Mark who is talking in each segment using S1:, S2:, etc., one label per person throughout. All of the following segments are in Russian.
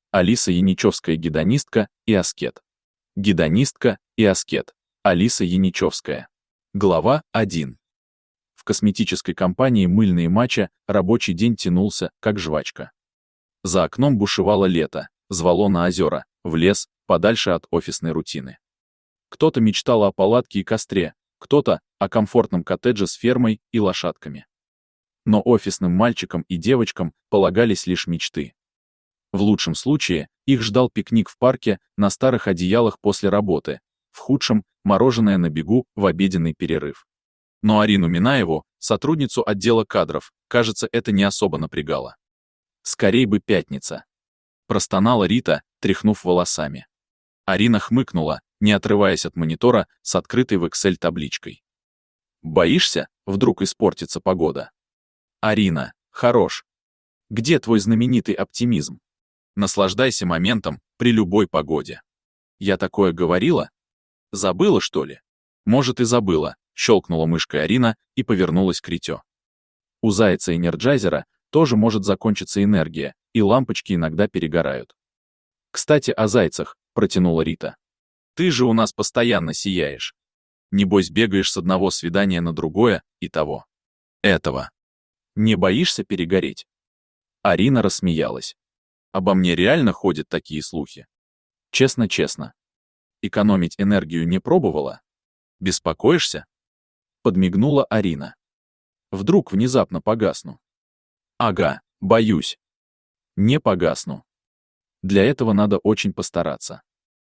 S1: Алиса Яничевская, гедонистка и аскет. Гедонистка и аскет. Алиса Яничевская. Глава 1. В косметической компании «Мыльные Матча» рабочий день тянулся, как жвачка. За окном бушевало лето, звало на озера, в лес, подальше от офисной рутины. Кто-то мечтал о палатке и костре, кто-то о комфортном коттедже с фермой и лошадками. Но офисным мальчикам и девочкам полагались лишь мечты. В лучшем случае их ждал пикник в парке на старых одеялах после работы, в худшем — мороженое на бегу в обеденный перерыв. Но Арину Минаеву, сотрудницу отдела кадров, кажется, это не особо напрягало. «Скорей бы пятница!» — простонала Рита, тряхнув волосами. Арина хмыкнула, не отрываясь от монитора с открытой в Excel табличкой. «Боишься, вдруг испортится погода?» «Арина, хорош! Где твой знаменитый оптимизм? Наслаждайся моментом при любой погоде». «Я такое говорила? Забыла, что ли?» «Может, и забыла», — щелкнула мышкой Арина и повернулась к Рите. «У зайца-энерджайзера тоже может закончиться энергия, и лампочки иногда перегорают». «Кстати, о зайцах», — протянула Рита. «Ты же у нас постоянно сияешь. Небось, бегаешь с одного свидания на другое и того. Этого. Не боишься перегореть?» Арина рассмеялась. «Обо мне реально ходят такие слухи?» «Честно-честно. Экономить энергию не пробовала? Беспокоишься?» Подмигнула Арина. «Вдруг внезапно погасну?» «Ага, боюсь. Не погасну. Для этого надо очень постараться.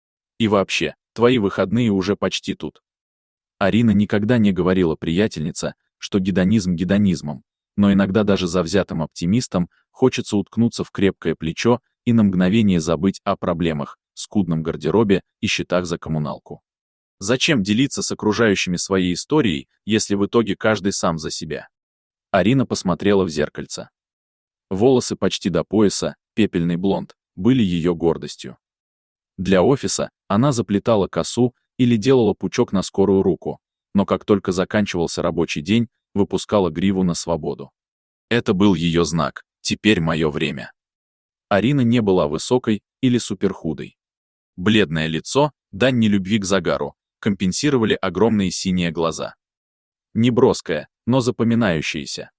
S1: И вообще, твои выходные уже почти тут». Арина никогда не говорила приятельнице, что гедонизм гедонизмом, но иногда даже завзятым оптимистам хочется уткнуться в крепкое плечо и на мгновение забыть о проблемах, скудном гардеробе и счетах за коммуналку. Зачем делиться с окружающими своей историей, если в итоге каждый сам за себя? Арина посмотрела в зеркальце. Волосы почти до пояса, пепельный блонд, были ее гордостью. Для офиса она заплетала косу или делала пучок на скорую руку, но как только заканчивался рабочий день, выпускала гриву на свободу. Это был ее знак: теперь мое время. Арина не была высокой или суперхудой. Бледное лицо, дань нелюбви к загару, компенсировали огромные синие глаза. Не броская, но запоминающаяся.